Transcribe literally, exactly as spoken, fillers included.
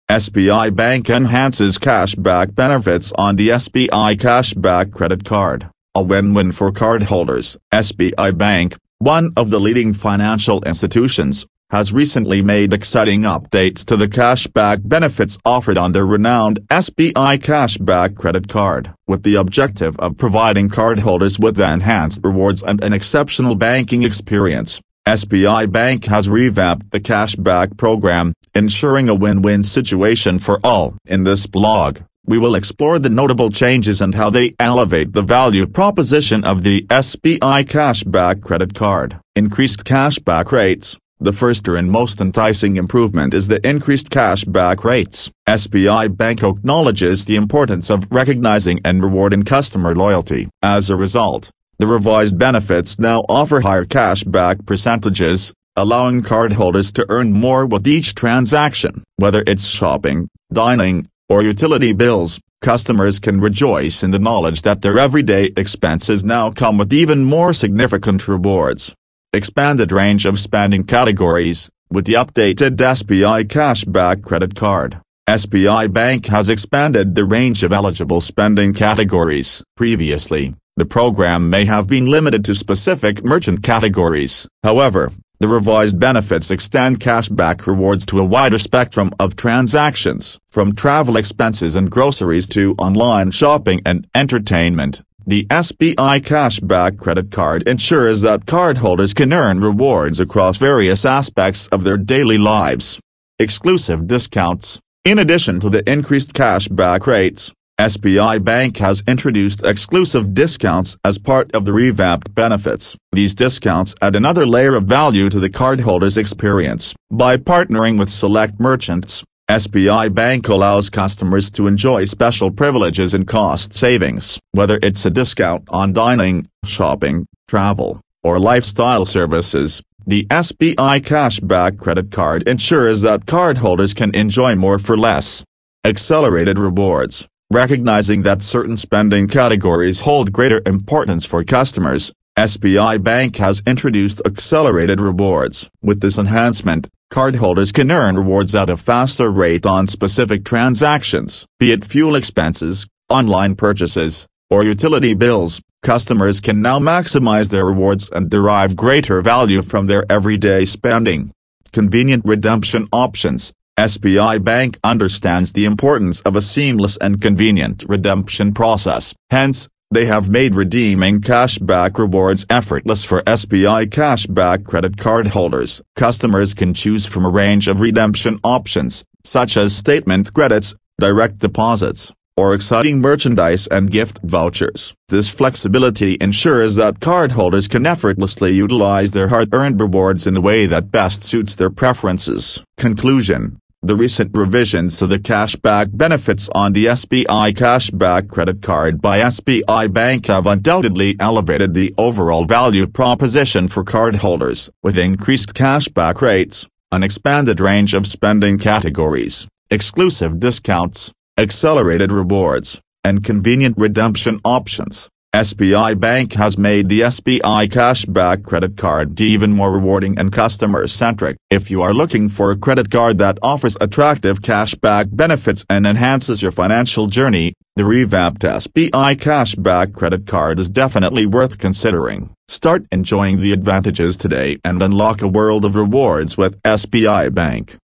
S B I Bank enhances cashback benefits on the S B I Cashback credit card, a win-win for cardholders. S B I Bank, one of the leading financial institutions, has recently made exciting updates to the cashback benefits offered on the renowned S B I Cashback credit card, with the objective of providing cardholders with enhanced rewards and an exceptional banking experience. S B I Bank has revamped the cashback program, ensuring a win-win situation for all. In this blog, we will explore the notable changes and how they elevate the value proposition of the S B I Cashback credit card. Increased cashback rates. The first and most enticing improvement is the increased cashback rates. S B I Bank acknowledges the importance of recognizing and rewarding customer loyalty. As a result, the revised benefits now offer higher cashback percentages, allowing cardholders to earn more with each transaction. Whether it's shopping, dining, or utility bills, customers can rejoice in the knowledge that their everyday expenses now come with even more significant rewards. Expanded range of spending categories. With the updated S B I Cashback credit card, S B I Bank has expanded the range of eligible spending categories. Previously, the program may have been limited to specific merchant categories. However, the revised benefits extend cashback rewards to a wider spectrum of transactions, from travel expenses and groceries to online shopping and entertainment. The S B I Cashback credit card ensures that cardholders can earn rewards across various aspects of their daily lives. Exclusive discounts. In addition to the increased cashback rates, S B I Bank has introduced exclusive discounts as part of the revamped benefits. These discounts add another layer of value to the cardholder's experience. By partnering with select merchants, S B I Bank allows customers to enjoy special privileges and cost savings. Whether it's a discount on dining, shopping, travel, or lifestyle services, the S B I Cashback credit card ensures that cardholders can enjoy more for less. Accelerated rewards. Recognizing that certain spending categories hold greater importance for customers, S B I Bank has introduced accelerated rewards. With this enhancement, cardholders can earn rewards at a faster rate on specific transactions. Be it fuel expenses, online purchases, or utility bills, customers can now maximize their rewards and derive greater value from their everyday spending. Convenient redemption options. S B I Bank understands the importance of a seamless and convenient redemption process. Hence, they have made redeeming cashback rewards effortless for S B I Cashback credit card holders. Customers can choose from a range of redemption options, such as statement credits, direct deposits, or exciting merchandise and gift vouchers. This flexibility ensures that cardholders can effortlessly utilize their hard-earned rewards in a way that best suits their preferences. Conclusion. The recent revisions to the cashback benefits on the S B I Cashback credit card by S B I Bank have undoubtedly elevated the overall value proposition for cardholders. With increased cashback rates, an expanded range of spending categories, exclusive discounts, accelerated rewards, and convenient redemption options, S B I Bank has made the S B I Cashback credit card even more rewarding and customer-centric. If you are looking for a credit card that offers attractive cashback benefits and enhances your financial journey, the revamped S B I Cashback credit card is definitely worth considering. Start enjoying the advantages today and unlock a world of rewards with S B I Bank.